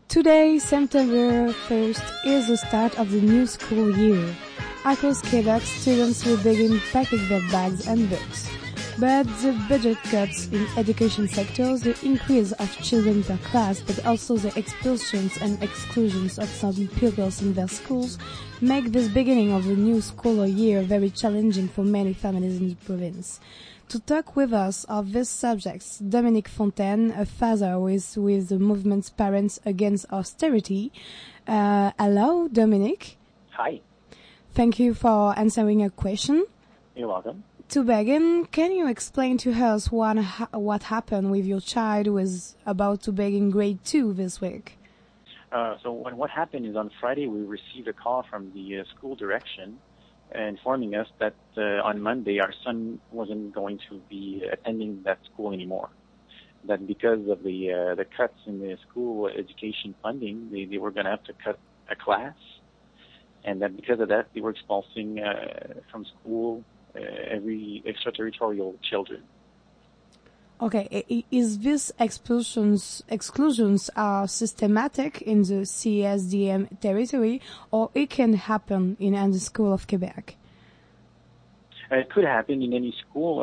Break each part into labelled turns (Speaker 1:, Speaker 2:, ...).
Speaker 1: Today, September 1st, is the start of the new school year. Across Quebec, students will begin packing their bags and books. But the budget cuts in education sectors, the increase of children per class, but also the expulsions and exclusions of some pupils in their schools, make this beginning of the new school year very challenging for many families in the province. To talk with us of these subjects, Dominique Fontaine, a father who is with the movement Parents Against Austerity. Hello, Dominique.
Speaker 2: Hi.
Speaker 1: Thank you for answering a question.
Speaker 2: You're welcome.
Speaker 1: To begin, can you explain to us what happened with your child who is about to begin grade 2 this week?
Speaker 2: So what happened is on Friday we received a call from the school direction informing us that on Monday our son wasn't going to be attending that school anymore. That because of the cuts in the school education funding, they were going to have to cut a class, and that because of that they were expulsing from school every extraterritorial children.
Speaker 1: Okay, is this exclusions are systematic in the CSDM territory, or it can happen in any school of Quebec?
Speaker 2: It could happen in any school.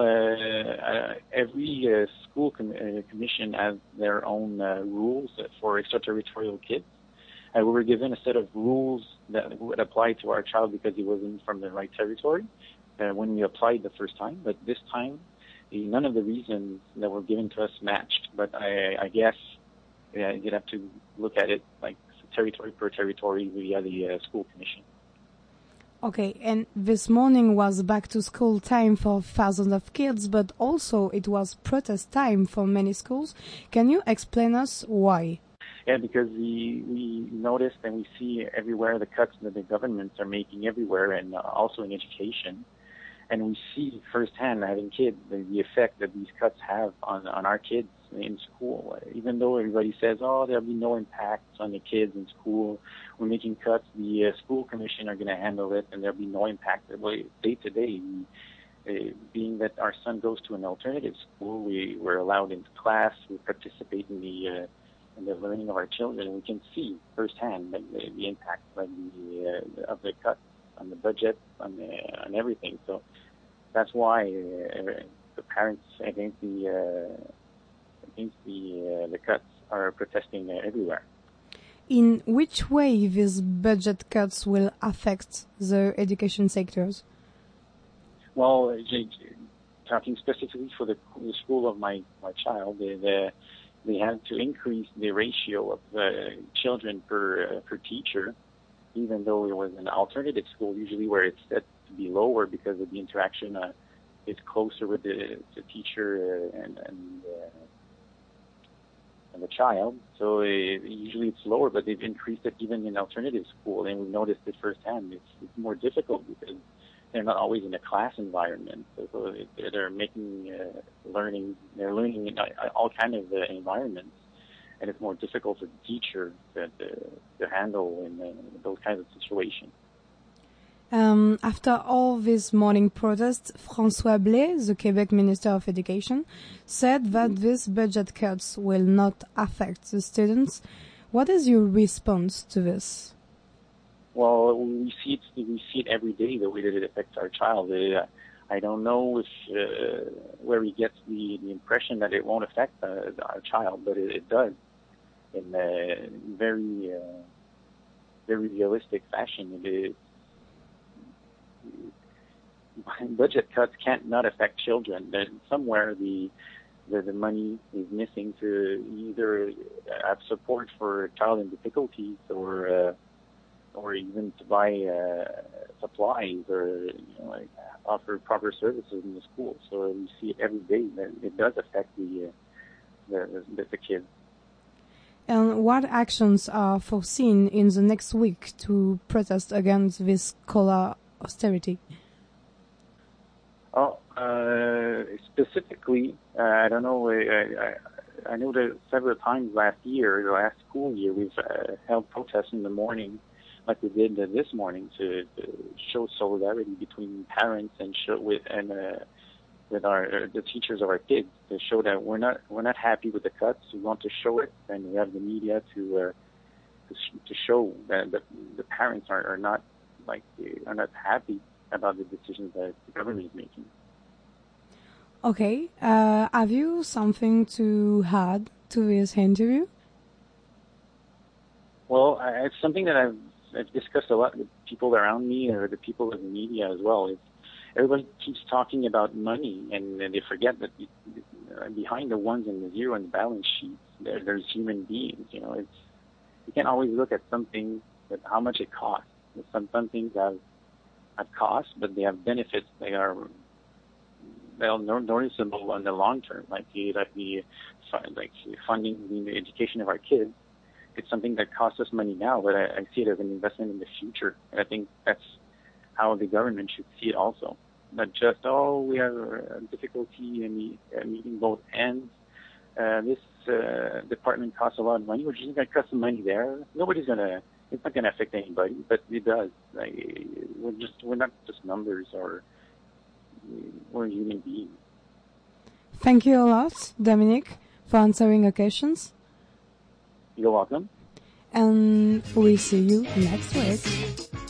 Speaker 2: Every school commission has their own rules for extraterritorial kids. We were given a set of rules that would apply to our child because he wasn't from the right territory when we applied the first time, but this time none of the reasons that were given to us matched, but I guess you'd have to look at it like territory per territory via the school commission.
Speaker 1: Okay, and this morning was back to school time for thousands of kids, but also it was protest time for many schools. Can you explain us why?
Speaker 2: Yeah, because we noticed and we see everywhere the cuts that the governments are making everywhere, and also in education. And we see firsthand, having kids, the effect that these cuts have on our kids in school. Even though everybody says, oh, there'll be no impact on the kids in school, we're making cuts, the school commission are going to handle it, and there'll be no impact. Day to day, being that our son goes to an alternative school, we're allowed into class, we participate in the learning of our children, and we can see firsthand the impact of the cuts on the budget, on everything. So that's why the parents against the cuts are protesting everywhere.
Speaker 1: In which way these budget cuts will affect the education sectors?
Speaker 2: Well, talking specifically for the school of my child, they had to increase the ratio of children per teacher, even though it was an alternative school, usually where it's set to be lower because of the interaction is closer with the teacher and the child. So usually it's lower, but they've increased it even in alternative school, and we've noticed it firsthand. It's more difficult because they're not always in a class environment. So they're making learning. They're learning in all kind of environments. And it's more difficult for the teacher to handle in those kinds of situations.
Speaker 1: After all this morning protests, François Blais, the Quebec Minister of Education, said that these budget cuts will not affect the students. What is your response to this?
Speaker 2: Well, we see it every day, the way that it affects our child. I don't know if where he gets the impression that it won't affect our child, but it does. In a very realistic fashion. Budget cuts can't not affect children. Somewhere the money is missing to either have support for a child in difficulties or even to buy supplies or offer proper services in the school. So we see it every day that it does affect the kids.
Speaker 1: And what actions are foreseen in the next week to protest against this scholar austerity?
Speaker 2: Oh, specifically, I don't know. I know that several times last school year, we've held protests in the morning, like we did this morning, to show solidarity between parents and with the teachers of our kids, to show that we're not happy with the cuts. We want to show it, and we have the media to to show that the parents are not happy about the decisions that the government is making.
Speaker 1: Okay, have you something to add to this interview?
Speaker 2: Well, it's something that I've discussed a lot with people around me or the people in the media as well. Everybody keeps talking about money, and they forget that behind the ones and the zero in the balance sheet, there's human beings. You can't always look at something at how much it costs. Some things have costs, but they have benefits. They're noticeable in the long term, like funding the education of our kids. It's something that costs us money now, but I see it as an investment in the future. And I think that's how the government should see it also. Not just, we have a difficulty in meeting both ends. This department costs a lot of money. We're just going to cut some money there. It's not going to affect anybody, but it does. We're not just numbers, we're human beings.
Speaker 1: Thank you a lot, Dominic, for answering our questions.
Speaker 2: You're welcome.
Speaker 1: And we see you next week.